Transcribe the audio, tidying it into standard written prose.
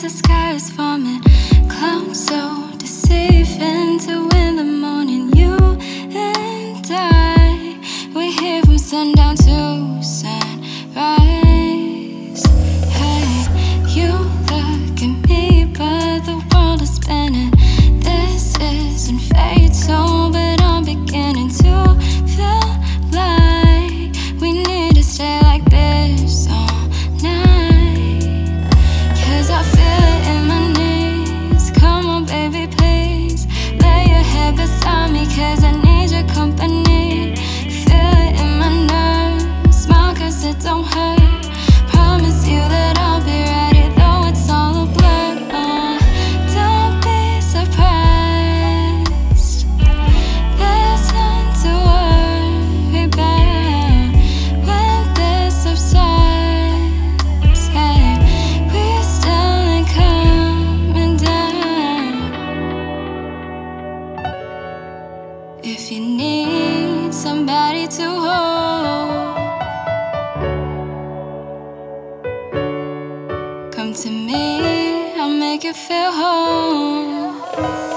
the sky is forming. Clouds so deceiving till in the morning. You and I, we here from sundown to sunrise. Hey, you look at me, but the world is spinning. This isn't fatal, but I'm beginning to feel like we need to stay like this all night. 'Cause I feel it in my knees. Come on, baby, please lay your head beside me, 'cause I need your company. Feel it in my nerves. Smile 'cause it don't hurt. Promise you that I'll be ready, though it's all a blur. Don't be surprised. There's none to worry about when this subsides. Hey, we still ain't coming down. If you need somebody to hold, come to me, I'll make you feel whole.